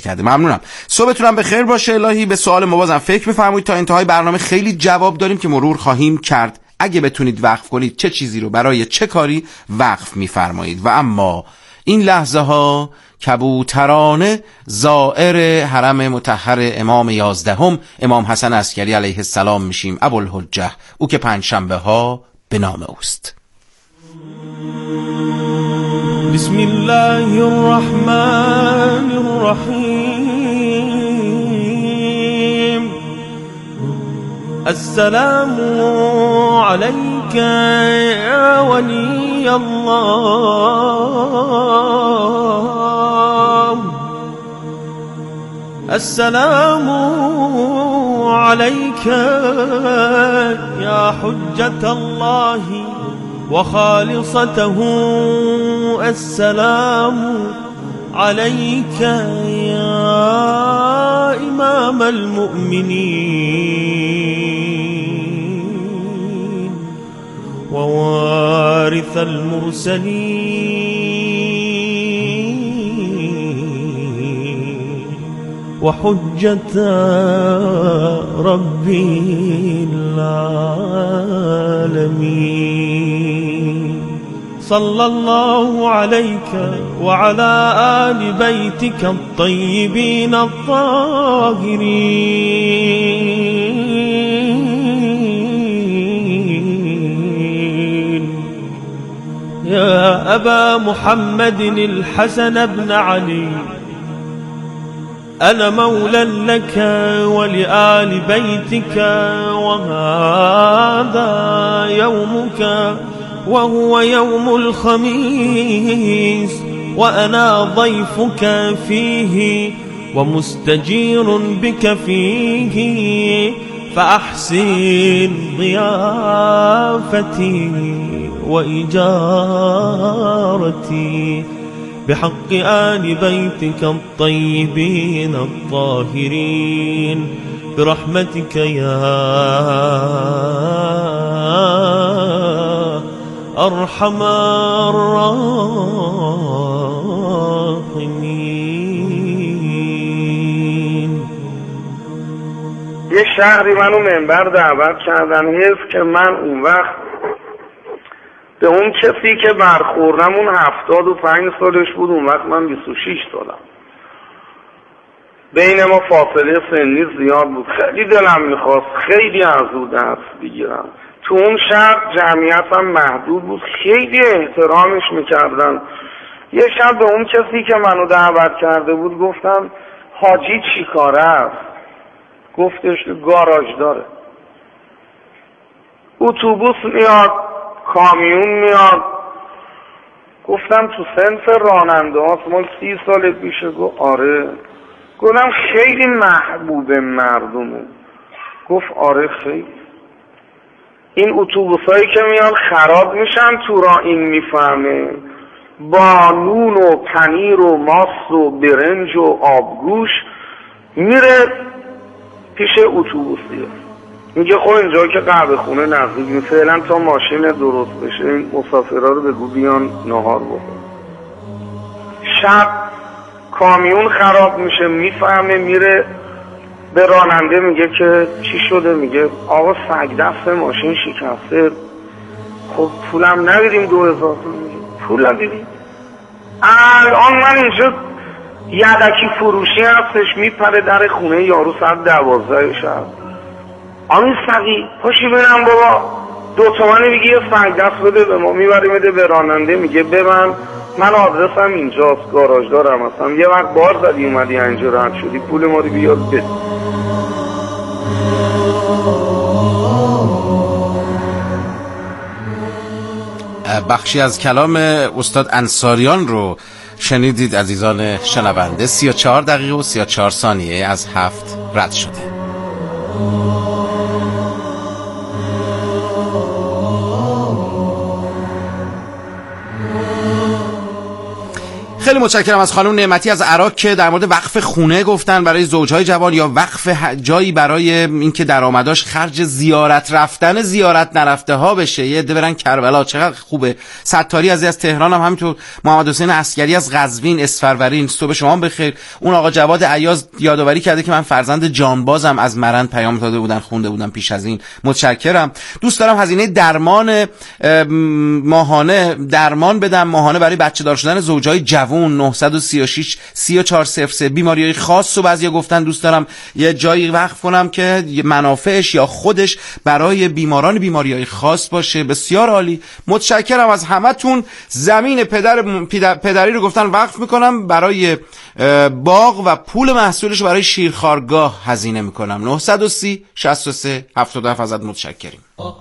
درستی کرده. ممنونم. صبحتونم به خیر باشه. الهی به سوال ما بازم فکر بفرمایید. تا انتهای برنامه خیلی جواب داریم که مرور خواهیم کرد. اگه بتونید وقف کنید چه چیزی رو برای چه کاری وقف می‌فرمایید. و اما این لحظه ها کبوترانه زائر حرم مطهر امام 11 امام حسن عسکری علیه السلام میشیم، ابوالحجه، او که پنجشنبه ها به نام اوست. بسم الله الرحمن الرحیم. السلام عليك يا ولي الله. السلام عليك يا حجة الله وخالصته. السلام عليك يا إمام المؤمنين ووارث المرسلين وحجة ربي العالمين. صلى الله عليك وعلى آل بيتك الطيبين الطاهرين. يا أبا محمد الحسن بن علي، أنا مولى لك ولآل بيتك، وهذا يومك وهو يوم الخميس، وأنا ضيفك فيه ومستجير بك فيه، فأحسن ضيافتي وإجارتي بحق آل بيتك الطيبين الطاهرين برحمتك يا أرحم الراحمين. یه شهری منو منبر دعوت کردن، حیف که من اون وقت به اون کسی که برخوردم اون 75 سالش بود، اون وقت من 26 سالم، بین ما فاصله سنی زیاد بود. خیلی دلم میخواست خیلی از او دست بگیرم. تو اون شهر جمعیتم محدود بود، خیلی احترامش میکردن. یه شب به اون کسی که منو دعوت کرده بود گفتم حاجی چی کاره است؟ گفتش که گاراژ داره، اتوبوس میاد، کامیون میاد. گفتم تو صنف راننده هاست، مال 30 سال پیشه. گفت آره. گفتم خیلی محبوب مردمه. گفت آره خیلی. این اتوبوس هایی که میان خراب میشن تو راه، این میفهمه، با نون و پنیر و ماست و برنج و آبگوش میره پیش اتوبوسیه، میگه خب اینجا که قهوه خونه نزدیک، فعلا تا ماشین درست بشه این مسافرها رو بگو بیان نهار بخور. شب کامیون خراب میشه، میفهمه، میره به راننده میگه که چی شده؟ میگه آقا سگ دست ماشین شکسته. خب پولم ندیدیم 2000. میگه پول ندیدیم؟ الان من اینجا یدکی فروشی هستش، میپره در خونه یارو ساعت 12 شب. آمین سگی پاشی برم بابا 2 تومنی بگی یه سگ دست بده به ما. میبری میده به راننده، میگه ببند من آدرسم اینجاست، گاراژ دارم هستم، یه وقت بار زدی اومدی اینجا رد شدی، پول ما رو بیار بده. بخشی از کلام استاد انصاریان رو شنیدید عزیزان شنونده. 34 دقیقه و 34 ثانیه از 7 رد شده. خیلی متشکرم از خانم نعمتی از عراق که در مورد وقف خونه گفتن برای زوجهای جوان یا وقف جایی برای اینکه درآمداش خرج زیارت رفتن زیارت نرفته ها بشه. یه عده برن کربلا، چقدر خوبه. ستاری از تهران هم همینطور، محمد حسین عسکری از قزوین، اسفرورین، صبح شما بخیر. اون آقا جواد عیاز یادآوری کرده که من فرزند جانبازم، از مرند پیام داده بودن، خونده بودن پیش از این. متشکرم. دوست دارم هزینه درمان ماهانه بدم ماهانه برای بچه دار شدن زوجای جوان 936 3403. بیماریای خاص و بعضیا گفتن دوست دارم یه جایی وقف کنم که منافعش یا خودش برای بیماران بیماریای خاص باشه. بسیار عالی، متشکرم از همتون. زمین پدری رو گفتن وقف میکنم برای باغ و پول محصولش برای شیرخوارگاه هزینه میکنم. 930 63 77 ازت متشکریم.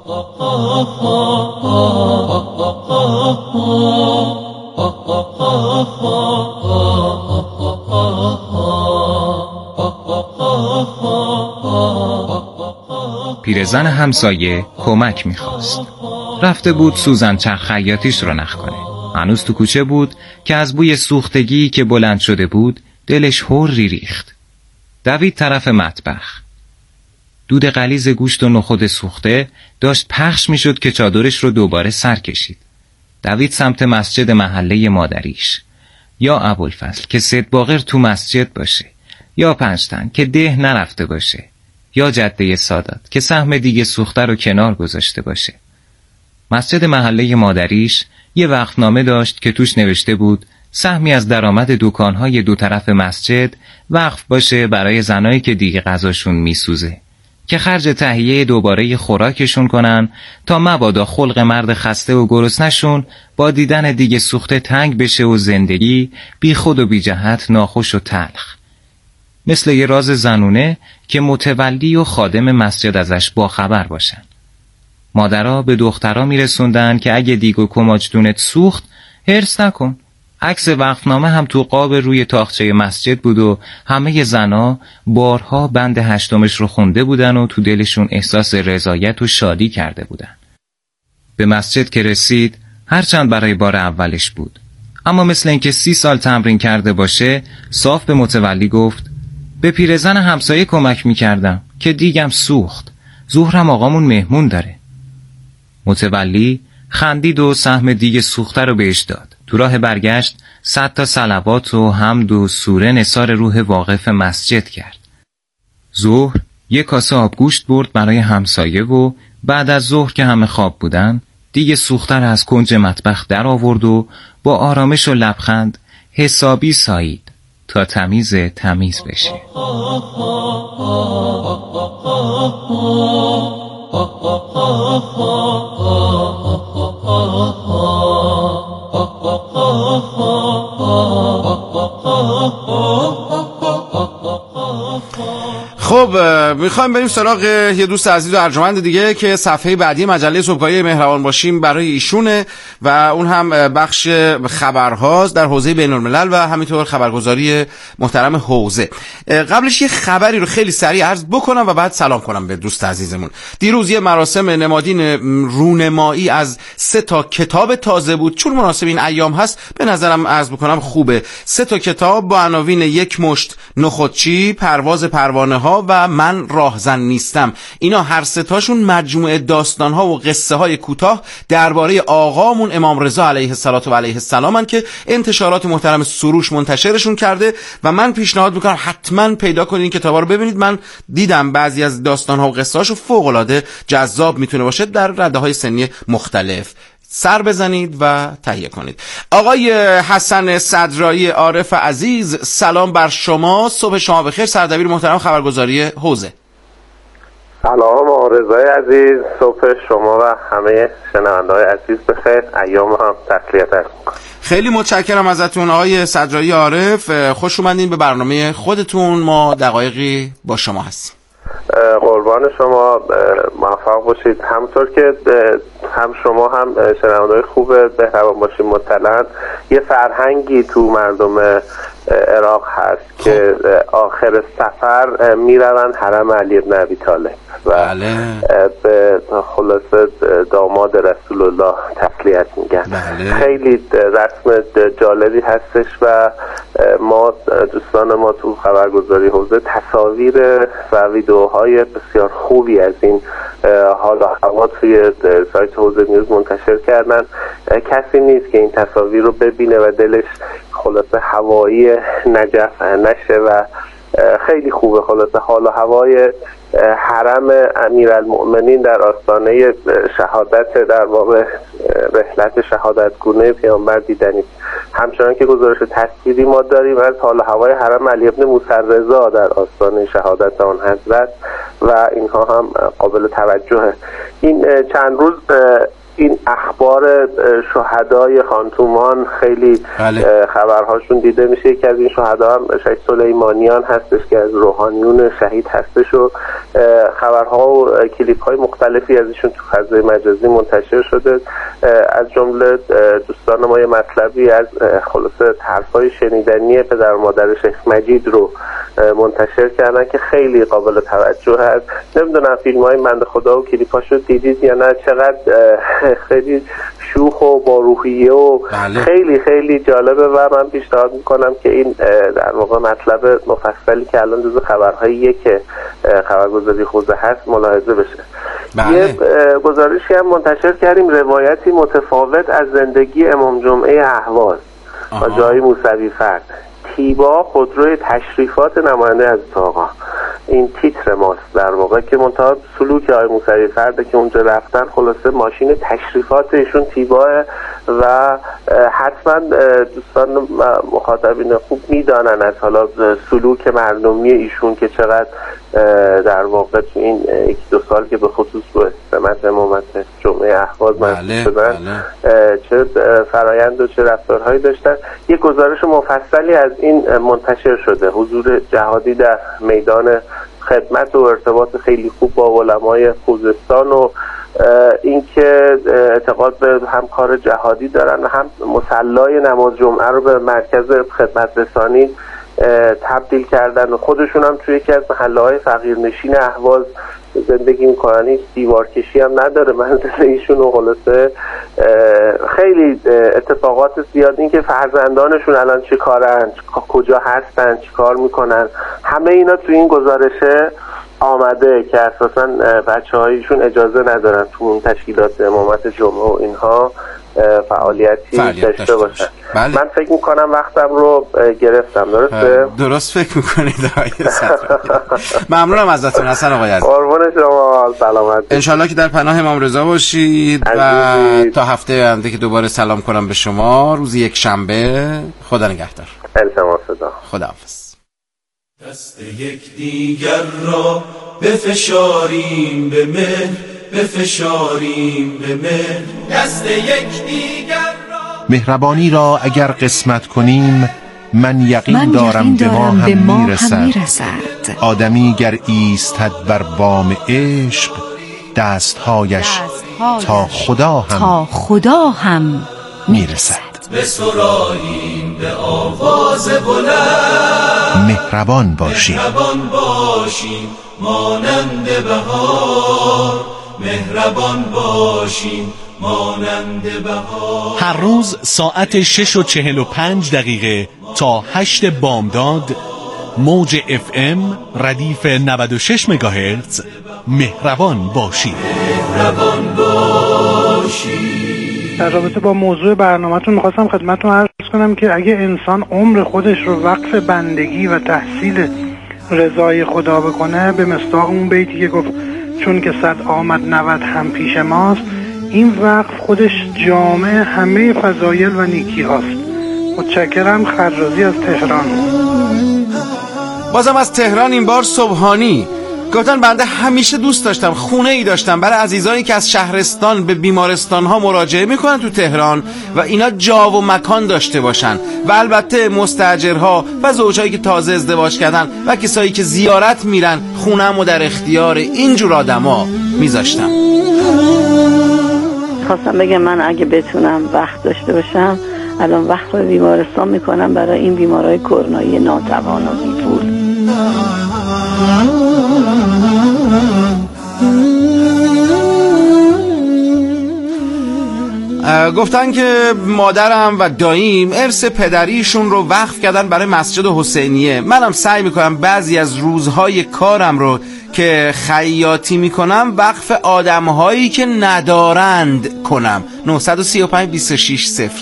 پیرزن همسایه کمک میخواست. رفته بود سوزن چرخ خیاطیش رو نخ کنه. هنوز تو کوچه بود که از بوی سوختگی که بلند شده بود دلش هوری ریخت. دوید طرف مطبخ. دود غلیظ گوشت و نخود سوخته داشت پخش میشد که چادرش رو دوباره سر کشید. دوید سمت مسجد محله مادریش. یا ابوالفضل که سید باقر تو مسجد باشه، یا پنجتن که ده نرفته باشه، یا جده سادات که سهم دیگه سوخته رو کنار گذاشته باشه. مسجد محله مادریش یه وقفنامه داشت که توش نوشته بود سهمی از درآمد دکانهای دو طرف مسجد وقف باشه برای زنایی که دیگه غذاشون میسوزه، که خرج تهیه دوباره خوراکشون کنن تا مبادا خلق مرد خسته و گرسنه‌شون با دیدن دیگه سوخته تنگ بشه و زندگی بی خود و بی جهت ناخوش و تلخ. مثل یه راز زنونه که متولی و خادم مسجد ازش باخبر باشن. مادرها به دخترها میرسوندن که اگه دیگ و کماجدونت سوخت هرس نکن. عکس وقفنامه هم تو قاب روی تاقچه مسجد بود و همه زنا بارها بند 8 رو خونده بودن و تو دلشون احساس رضایت و شادی کرده بودن. به مسجد که رسید هرچند برای بار اولش بود، اما مثل اینکه 30 سال تمرین کرده باشه صاف به متولی گفت به پیرزن همسایه کمک میکردم که دیگم سوخت، ظهرم آقامون مهمون داره. متولی خندید و سهم دیگه سوخته رو بهش داد. تو راه برگشت 100 تا صلوات و حمد و سوره نثار روح واقف مسجد کرد. ظهر یک کاسه آبگوشت برد برای همسایه و بعد از ظهر که همه خواب بودن دیگه سوخته رو از کنج مطبخ در آورد و با آرامش و لبخند حسابی سایید تا تمیز بشه. خب میخوایم بریم سراغ یه دوست عزیز و ارجمند دیگه که صفحه بعدی مجله صبحگاهی مهربان باشیم برای ایشونه و اون هم بخش خبرهاست در حوزه بین الملل و همینطور خبرگزاری محترم حوزه. قبلش یه خبری رو خیلی سریع عرض بکنم و بعد سلام کنم به دوست عزیزمون. دیروز یه مراسم نمادین رونمایی از 3 تا کتاب تازه بود. چون مناسب این ایام هست به نظرم عرض بکنم خوبه. 3 تا کتاب با عناوین یک مشت نخودچی، پرواز پروانه ها و من راهزن نیستم. اینا هر 3 تاشون مجموعه داستان ها و قصه های کوتاه درباره آقامون امام رضا علیه الصلاه و علیه السلام که انتشارات محترم سروش منتشرشون کرده و من پیشنهاد میکنم حتما پیدا کنید این کتابا رو ببینید. من دیدم بعضی از داستان ها و قصه هاشو فوق العاده جذاب میتونه باشه در رده های سنی مختلف. سر بزنید و تهیه کنید. آقای حسن صدرایی عارف عزیز سلام بر شما، صبح شما بخیر. سردبیر محترم خبرگزاری حوزه. سلام رضای عزیز، صبح شما و همه شنونده‌های عزیز بخیر. ایام هم تسلیت است. خیلی متشکرم ازتون آقای صدرایی عارف، خوش اومدین به برنامه خودتون. ما دقایقی با شما هستیم. قربان شما، موفق باشید. همونطور که هم شما هم شنونده‌های خوب بهروان باشید مطلعاً یه فرهنگی تو مردم عراق هست که آخر سفر میروند حرم علی بن ابی طالب و به خلاصه داماد رسول الله تسلیت میگن. خیلی رسم جالبی هستش و ما دوستان ما تو خبرگزاری حوزه تصاویر و ویدیوهای بسیار خوبی از این حال و هوا توی سایت حوزه نیوز منتشر کردن. کسی نیست که این تصاویر رو ببینه و دلش خلاصه هوایی نجف نشه و خیلی خوبه. خلاصه حال و هوای حرم امیرالمؤمنین در آستانه شهادت، در واقع رحلت شهادتگونه پیامبر دیدنی. همچنان که گزارش تصویری ما داریم از حال و هوای حرم علی بن موسی رضا در آستانه شهادت آن حضرت و اینها هم قابل توجهه. این چند روز این اخبار شهدای خانتومان خیلی خبرهاشون دیده میشه. یکی از این شهدا هم شهید سلیمانیان هستش که از روحانیون شهید هستش و خبرها و کلیپ های مختلفی از ایشون تو فضای مجازی منتشر شده. از جمله دوستان ما یه مطلبی از خلاصه حرفای شنیدنی پدر و مادر شیخ مجید رو منتشر کردن که خیلی قابل توجه هست. نمیدونم فیلم های بنده خدا و کلیپاشو دیدید یا نه، چقدر خیلی شوخ و با روحیه و خیلی خیلی جالبه و من پیشنهاد میکنم که این در واقع مطلب مفصلی که الان جزو خبرهاییه که خبرگزاری حوزه هست ملاحظه بشه. یه گزارشی هم منتشر کردیم، روایتی متفاوت از زندگی امام جمعه اهواز و جای موسوی فرد. تیبا خودروی تشریفات نماینده از آقا، این تیتر ماست در واقع که منتها سلوک های موسوی فرده که اونجا رفتن. خلاصه ماشین تشریفات ایشون تیباه و حتما دوستان مخاطبین خوب میدانن از حالا سلوک مردمی ایشون که چقدر در واقع تو این 1-2 سال که به خصوص به سمت امامت جمعه اهواز منصوب شدن چه فرایند و چه رفتارهایی داشتن. یک گزارش مفصلی از این منتشر شده. حضور جهادی در میدان خدمت و ارتباط خیلی خوب با علمای خوزستان و اینکه اعتقاد به هم کار جهادی دارن و هم مصلای نماز جمعه رو به مرکز خدمت رسانی تبدیل کردن و خودشون هم توی یکی از محله‌های فقیرنشین اهواز زندگی میکنن. هیچ دیوار کشی هم نداره منزل ایشون و خلاصه خیلی اتفاقات زیاد. این که فرزندانشون الان چی کارن، کجا هستن، چی کار میکنن، همه اینا توی این گزارشه آمده که اساساً بچه‌هایشون اجازه ندارن تو اون تشکیلات امامت جمعه و اینها فعالیتی داشته باشن. من فکر میکنم وقتم رو گرفتم. درسته؟ درست فکر میکنید ممنونم ازتون حسن آقای عزیز. قربون شما، سلامت. انشالله که در پناه امام رضا باشید و تا هفته آینده که دوباره سلام کنم به شما روز یک شنبه. خدا نگهدار. التماس صدا. خداحافظ. دست یک دیگر را بفشاریم به مهر، بفشاریم به مهر، دست یک دیگر را. مهربانی را اگر قسمت کنیم من یقین دارم به ما هم میرسد. آدمی گر ایستد بر بام عشق دستهایش تا خدا هم میرسد. بسراییم به آواز بلند، مهربان باشیم مانند بهار، مهربان باشیم مانند بهار. هر روز ساعت 6:45 تا 8 بامداد موج FM ردیف 96 مگاهرتز مهربان باشیم. در رابطه با موضوع برنامه‌تون می‌خواستم خدمتتون عرض کنم که اگه انسان عمر خودش رو وقف بندگی و تحصیل رضای خدا بکنه، به مصداق اون بیتی که گفت چون که 100 آمد 90 هم پیش ماست، این وقف خودش جامع همه فضایل و نیکی هاست. متشکرم. خرازی از تهران. بازم از تهران، این بار صبحانی. گفتن بنده همیشه دوست داشتم خونه ای داشتم برای عزیزانی که از شهرستان به بیمارستان ها مراجعه میکنن تو تهران و اینا جا و مکان داشته باشن و البته مستاجرها و زوجهایی که تازه ازدواج کردن و کسایی که زیارت میرن خونه‌مو در اختیار اینجور آدما میذاشتم. خواستم بگم من اگه بتونم وقت داشته باشم الان وقف بیمارستان میکنم برای این بیمارای کرونایی ناتوان و بی‌پول. گفتن که مادرم و داییم ارث پدریشون رو وقف کردن برای مسجد حسینیه. منم سعی میکنم بعضی از روزهای کارم رو که خیاطی میکنم وقف آدمهایی که ندارند کنم. 935 26 01.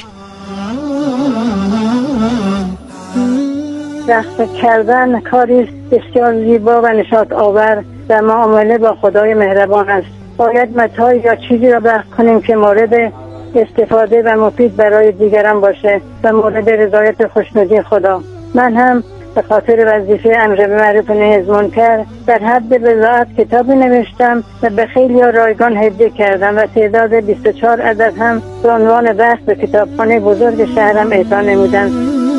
وقف کردن کاری بسیار زیبا و نشاط آور در معامله با خدای مهربان است. باید متاعی یا چیزی را وقف کنیم که مورد استفاده و مفید برای دیگران باشه و مورد رضایت خوشنودی خدا. من هم به خاطر وظیفه امر بالمعروف و نهی از منکر در حد وضاحت کتابی نوشتم و به خیلی رایگان هدیه کردم و تعداد 24 عدد هم به عنوان وقف به کتابخانه بزرگ شهرم اعطا نمودم.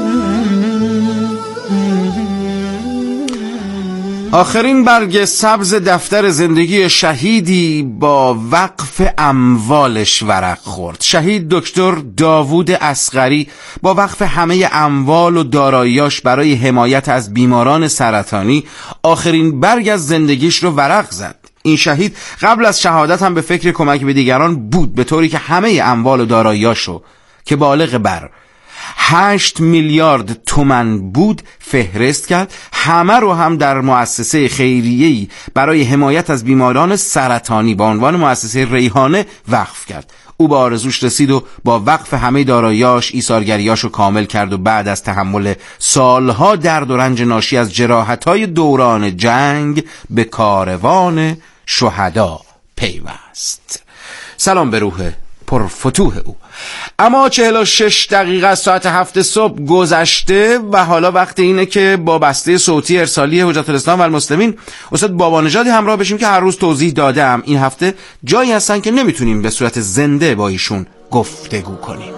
آخرین برگ سبز دفتر زندگی شهیدی با وقف اموالش ورق خورد. شهید دکتر داوود اصغری با وقف همه اموال و داراییاش برای حمایت از بیماران سرطانی آخرین برگ از زندگیش رو ورق زد. این شهید قبل از شهادت هم به فکر کمک به دیگران بود، به طوری که همه اموال و داراییاشو که بالغ بر 8 میلیارد تومان بود فهرست کرد. همه رو هم در مؤسسه خیریه‌ای برای حمایت از بیماران سرطانی با عنوان مؤسسه ریحانه وقف کرد. او به آرزوش رسید و با وقف همه داراییاش ایثارگریاشو کامل کرد و بعد از تحمل سالها درد و رنج ناشی از جراحت‌های دوران جنگ به کاروان شهدا پیوست. سلام به روح پرفتوح او. اما 46 دقیقه از ساعت 7 صبح گذشته و حالا وقت اینه که با بسته صوتی ارسالی حجت الاسلام و المسلمین استاد بابانژادی همراه بشیم که هر روز توضیح دادم این هفته جایی هستن که نمیتونیم به صورت زنده با ایشون گفتگو کنیم.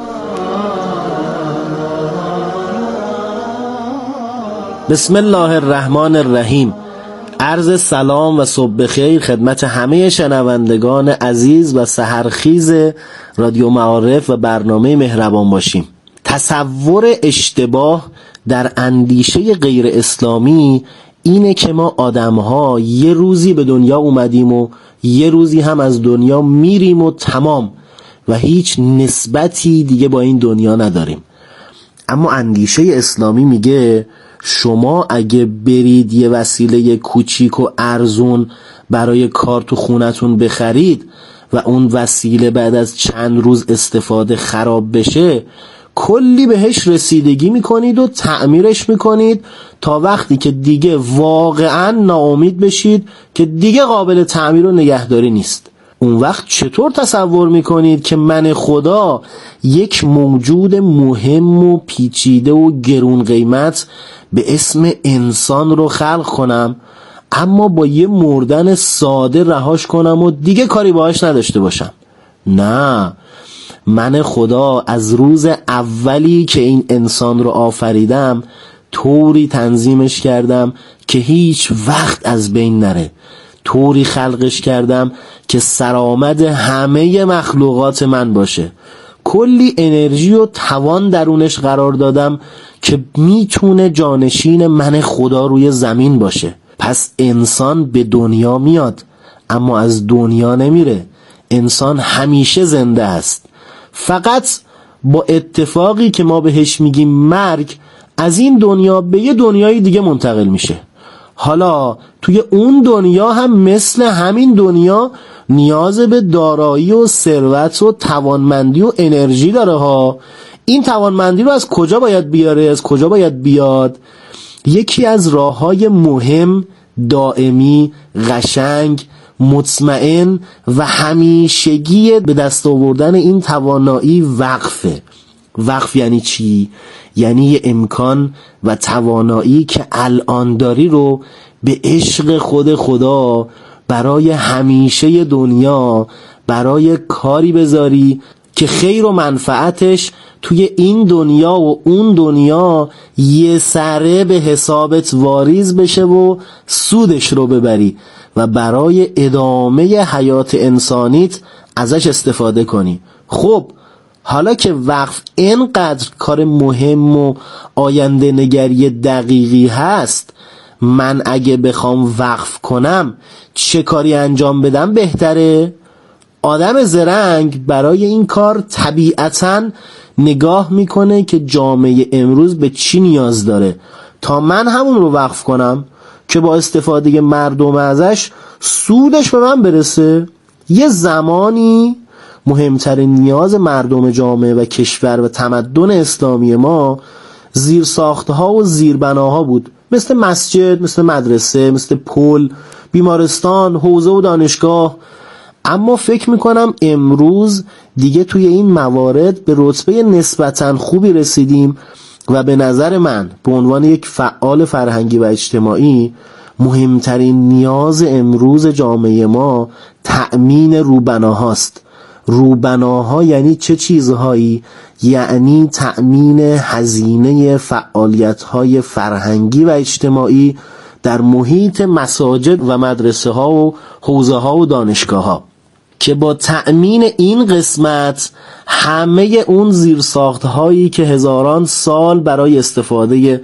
بسم الله الرحمن الرحیم. عرض سلام و صبح بخیر خدمت همه شنوندگان عزیز و سحرخیز رادیو معارف و برنامه مهربان باشیم. تصور اشتباه در اندیشه غیر اسلامی اینه که ما آدم‌ها یه روزی به دنیا اومدیم و یه روزی هم از دنیا میریم و تمام و هیچ نسبتی دیگه با این دنیا نداریم. اما اندیشه اسلامی میگه شما اگه برید یه وسیله کوچیک و ارزون برای کار تو خونتون بخرید و اون وسیله بعد از چند روز استفاده خراب بشه، کلی بهش رسیدگی میکنید و تعمیرش میکنید تا وقتی که دیگه واقعا ناامید بشید که دیگه قابل تعمیر و نگهداری نیست. اون وقت چطور تصور میکنید که من خدا یک موجود مهم و پیچیده و گرون قیمت به اسم انسان رو خلق کنم اما با یه مردن ساده رهاش کنم و دیگه کاری باهاش نداشته باشم؟ نه، من خدا از روز اولی که این انسان رو آفریدم طوری تنظیمش کردم که هیچ وقت از بین نره، طوری خلقش کردم که سرآمد همه مخلوقات من باشه، کلی انرژی و توان درونش قرار دادم که میتونه جانشین من خدا روی زمین باشه. پس انسان به دنیا میاد اما از دنیا نمیره. انسان همیشه زنده است، فقط با اتفاقی که ما بهش میگیم مرگ از این دنیا به یه دنیای دیگه منتقل میشه. حالا توی اون دنیا هم مثل همین دنیا نیاز به دارایی و ثروت و توانمندی و انرژی داره ها. این توانمندی رو از کجا باید بیاره؟ از کجا باید بیاد؟ یکی از راه‌های مهم، دائمی، قشنگ، مطمئن و همیشگی به دست آوردن این توانایی وقفه. وقف یعنی چی؟ یعنی یه امکان و توانایی که الان داری رو به عشق خود خدا برای همیشه دنیا برای کاری بذاری که خیر و منفعتش توی این دنیا و اون دنیا یه سره به حسابت واریز بشه و سودش رو ببری و برای ادامه حیات انسانیت ازش استفاده کنی. خب حالا که وقف اینقدر کار مهم و آینده نگری دقیقی هست، من اگه بخوام وقف کنم چه کاری انجام بدم بهتره؟ آدم زرنگ برای این کار طبیعتاً نگاه میکنه که جامعه امروز به چی نیاز داره تا من همون رو وقف کنم که با استفاده مردم ازش سودش به من برسه. یه زمانی مهمترین نیاز مردم جامعه و کشور و تمدن اسلامی ما زیرساختها و زیربناها بود، مثل مسجد، مثل مدرسه، مثل پل، بیمارستان، حوزه و دانشگاه. اما فکر میکنم امروز دیگه توی این موارد به رتبه نسبتاً خوبی رسیدیم و به نظر من به عنوان یک فعال فرهنگی و اجتماعی مهمترین نیاز امروز جامعه ما تأمین روبناهاست. روبناها یعنی چه چیزهایی؟ یعنی تأمین هزینه فعالیت‌های فرهنگی و اجتماعی در محیط مساجد و مدرسه ها و حوزه ها و دانشگاه ها، که با تأمین این قسمت همه اون زیرساخت هایی که هزاران سال برای استفاده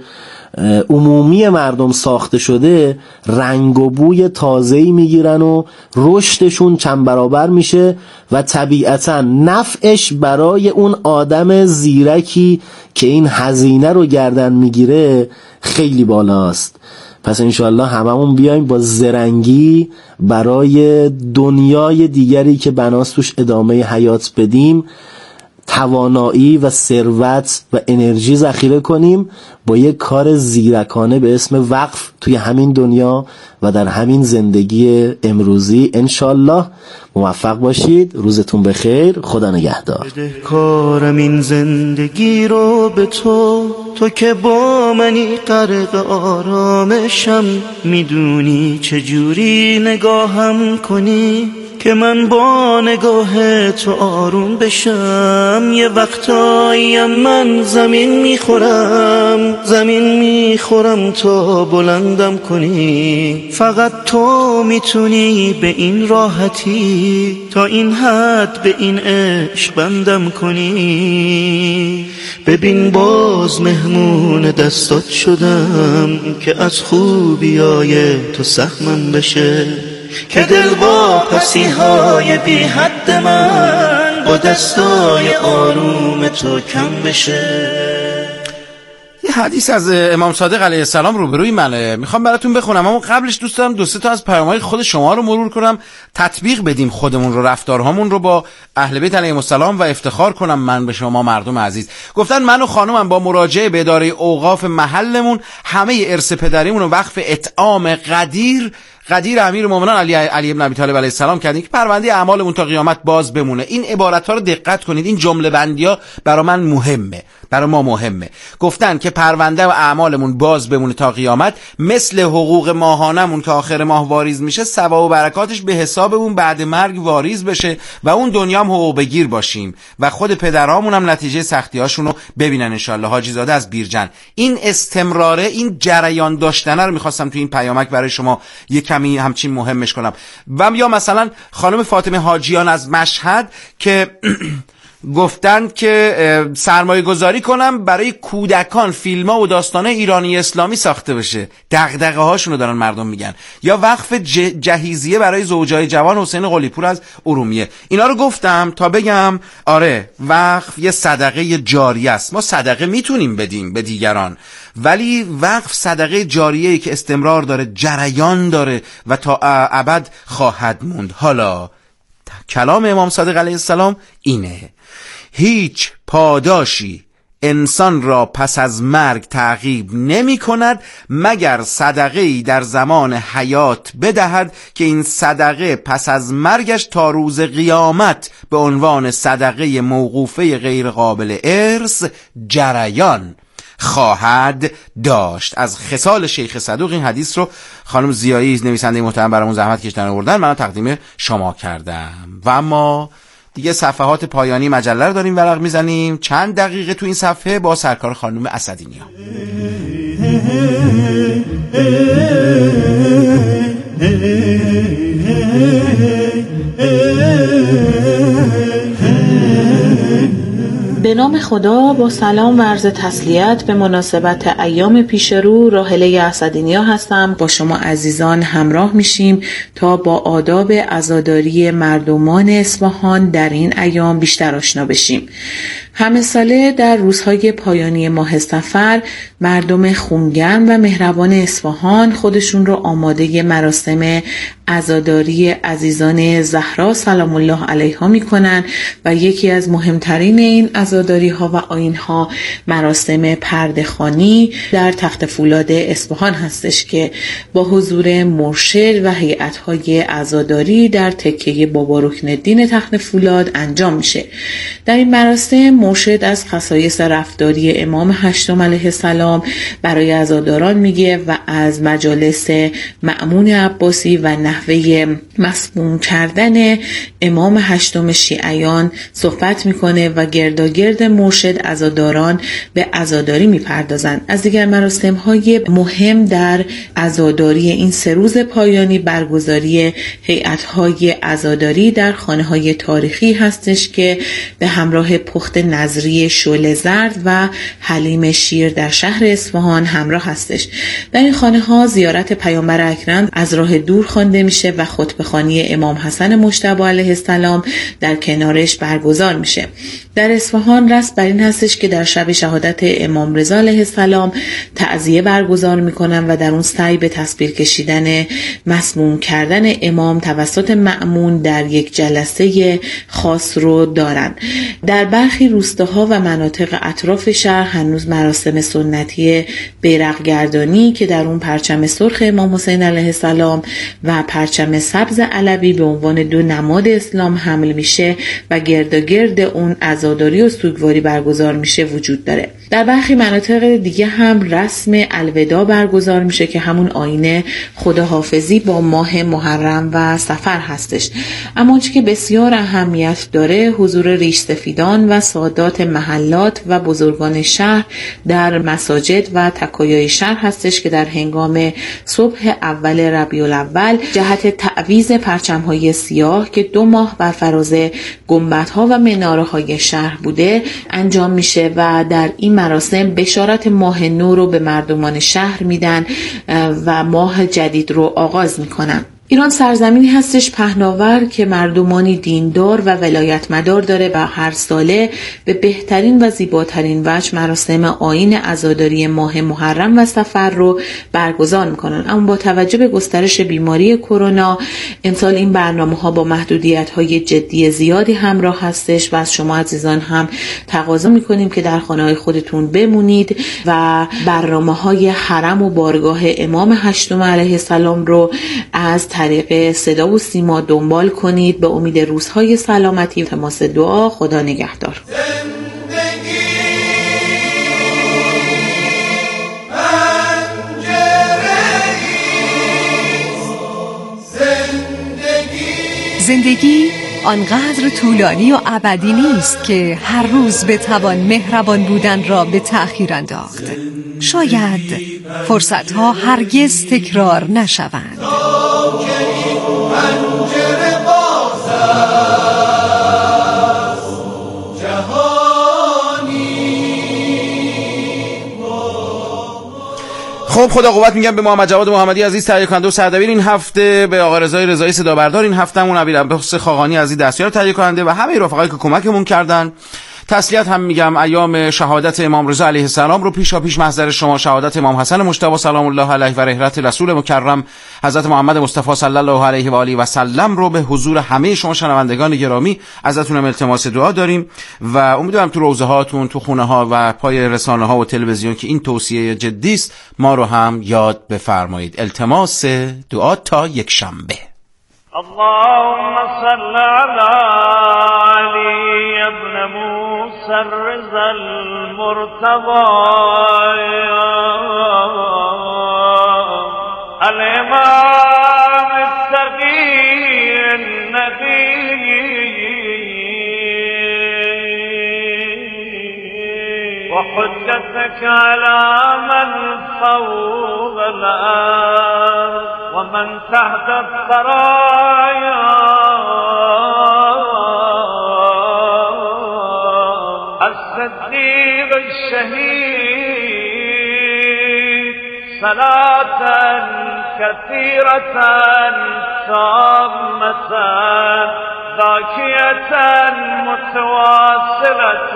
عمومی مردم ساخته شده رنگ و بوی تازه‌ای میگیرن و رشدشون چند برابر میشه و طبیعتاً نفعش برای اون آدم زیرکی که این هزینه رو گردن میگیره خیلی بالاست. پس انشاءالله هممون بیایم با زرنگی برای دنیای دیگری که بناست توش ادامه حیات بدیم توانایی و ثروت و انرژی ذخیره کنیم با یک کار زیرکانه به اسم وقف توی همین دنیا و در همین زندگی امروزی. انشالله موفق باشید. روزتون بخیر. خدا نگهدار. کارم این زندگی رو به تو که با منی غرق آرامشم، میدونی چجوری نگاهم کنی که من با نگاه تو آروم بشم. یه وقتاییم من زمین میخورم تا بلندم کنی. فقط تو میتونی به این راحتی تا این حد به این عشق بندم کنی. ببین باز مهمون دستات شدم که از خوبیای تو سهمم بشه، که دل واپسی های بی حد من با دستای آروم تو کم بشه. یه حدیث از امام صادق علیه السلام روبروی منه، میخوام براتون بخونم، اما قبلش دوست دارم 2-3 تا از پیام‌های خود شما رو مرور کنم، تطبیق بدیم خودمون رو، رفتارهامون رو با اهل بیت علیهم السلام و افتخار کنم من به شما مردم عزیز. گفتن من و خانومم با مراجعه به اداره اوقاف محلمون همه ارث پدریمون رو وقف اطعام قدیر امیرالمومنین علی ابن ابی طالب علیه السلام کردیم که پرونده اعمالمون تا قیامت باز بمونه. این عبارت‌ها رو دقت کنید، این جمله بندی‌ها برای من مهمه، برای ما مهمه. گفتن که پرونده و اعمالمون باز بمونه تا قیامت، مثل حقوق ماهانمون که آخر ماه واریز میشه، ثواب و برکاتش به حسابمون بعد مرگ واریز بشه و اون دنیا هم حقوق بگیر باشیم و خود پدرامون هم نتیجه سختی‌هاشون رو ببینن ان شاءالله. حاجی زاده از بیرجن. این استمراره، این جریان داشتن رو می‌خواستم تو این پیامک برای شما یک همچین مهمش کنم. و یا مثلا خانم فاطمه حاجیان از مشهد که گفتن که سرمایه گذاری کنم برای کودکان فیلم‌ها و داستانه ایرانی اسلامی ساخته بشه، دغدغه هاشونو دارن مردم میگن. یا وقف جهیزیه برای زوجای جوان حسین قلی‌پور از ارومیه. اینا رو گفتم تا بگم آره وقف یه صدقه جاریه است. ما صدقه میتونیم بدیم به دیگران، ولی وقف صدقه جاریه‌ای که استمرار داره، جریان داره و تا ابد خواهد موند. حالا کلام امام صادق علیه السلام اینه: هیچ پاداشی انسان را پس از مرگ تعقیب نمی کند مگر صدقه‌ای در زمان حیات بدهد که این صدقه پس از مرگش تا روز قیامت به عنوان صدقه موقوفه غیر قابل ارث جریان خواهد داشت. از خصال شیخ صدوق این حدیث رو خانم زیایی نویسنده محترم برامون زحمت کشیدن آوردن، من تقدیم شما کردم. و اما دیگه صفحات پایانی مجله رو داریم ورق میزنیم. چند دقیقه تو این صفحه با سرکار خانم اسدینیا. به نام خدا، با سلام و عرض تسلیت به مناسبت ایام پیش رو، راحله اسدی‌نیا هستم. با شما عزیزان همراه میشیم تا با آداب عزاداری مردمان اصفهان در این ایام بیشتر آشنا بشیم. همه ساله در روزهای پایانی ماه صفر مردم خونگرم و مهربان اصفهان خودشون رو آماده مراسم عزاداری عزیزان زهرا سلام الله علیها میکنن و یکی از مهمترین این عزاداری ها و آیین ها مراسم پرده‌خوانی در تخت فولاد اصفهان هستش که با حضور مرشد و هیئت های عزاداری در تکه بابا رکن‌الدین تخت فولاد انجام میشه. در این مراسم مرشد از خصایص رفتاری امام هشتم علیه السلام برای عزاداران میگه و از مجالس مأمون عباسی و نحوه مسموم کردن امام هشتم شیعیان صحبت میکنه و گرداگرد مرشد عزاداران به عزاداری میپردازن. از دیگر مراسم های مهم در عزاداری این 3 روز پایانی برگزاری هیئت های عزاداری در خانه های تاریخی هستش که به همراه پخت نظری شعله زرد و حلیم شیر در شهر اصفهان همراه هستش. در این خانه ها زیارت پیامبر اکرم از راه دور خوانده میشه و خطبه‌خوانی امام حسن مجتبی علیه السلام در کنارش برگزار میشه. در اصفهان رسم بر این هستش که در شب شهادت امام رضا علیه السلام تعزیه برگزار میکنن و در اون سعی به تصویر کشیدن مسموم کردن امام توسط مأمون در یک جلسه خاص رو دارن. در برخی روستاها و مناطق اطراف شهر هنوز مراسم سنتی بیرق‌گردانی که در اون پرچم سرخ امام حسین علیه السلام و پرچم سبز علوی به عنوان 2 نماد اسلام حمل میشه و گرداگرد اون عزاداری و سوگواری برگزار میشه وجود داره. در برخی مناطق دیگه هم رسم الوداع برگزار میشه که همون آیین خداحافظی با ماه محرم و صفر هستش. اما آنچه که بسیار اهمیت داره حضور ریش سفیدان و سادات محلات و بزرگان شهر در مساجد و تکایای شهر هستش که در هنگام صبح اول ربیع الاول جهت تعویض پرچم‌های سیاه که 2 ماه بر فراز گنبدها و مناره‌های شهر بوده انجام میشه و در این مراسم بشارت ماه نو رو به مردمان شهر میدن و ماه جدید رو آغاز میکنن. ایران سرزمینی هستش پهناور که مردمانی دیندار و ولایت مدار داره و هر ساله به بهترین و زیباترین وجه مراسم آیین عزاداری ماه محرم و صفر رو برگزار میکنن. اما با توجه به گسترش بیماری کرونا امسال این برنامه‌ها با محدودیت‌های جدی زیادی همراه هستش و از شما عزیزان هم تقاضا میکنیم که در خانه‌های خودتون بمونید و برنامه‌های حرم و بارگاه امام هشتم علیه السلام رو از طریق صدا و سیما دنبال کنید. به امید روزهای سلامتی و تماس دعا. خدا نگهدار. زندگی آنقدر طولانی و ابدی نیست که هر روز بتوان مهربان بودن را به تأخیر انداخت. شاید فرصتها هرگز تکرار نشوند. خب خدا قوت میگم به محمد جواد محمدی عزیز تهیه کننده و سردبیر این هفته، به آقا رضایی صدا بردار این هفتهمون، نبیل عباس خاقانی عزیز دستیار تهیه کننده و همه رفقایی که کمکمون کردن. تسلیت هم میگم ایام شهادت امام رضا علیه السلام رو پیش محضر شما، شهادت امام حسن مجتبی سلام الله علیه و رحلت رسول مکرم حضرت محمد مصطفی صلی الله علیه و آله و سلم رو به حضور همه شما شنوندگان گرامی ازتونم التماس دعا داریم و امیدوارم تو روزه هاتون، تو خونه ها و پای رسانه ها و تلویزیون که این توصیه جدی است ما رو هم یاد بفرمایید. التماس دعا تا یک شنبه. اللهم صل على علي ابن موسى الرضا المرتضى الإمام التقي النبي وحجتك على من فوق الأرض ومن تحت الثرايا شهيد صلاة كثيرة تامة ذاكية متواصلة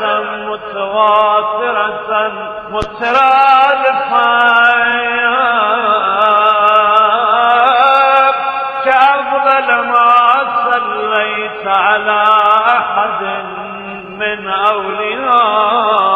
مترادفة كأفضل ما صليت على أحد من أولياء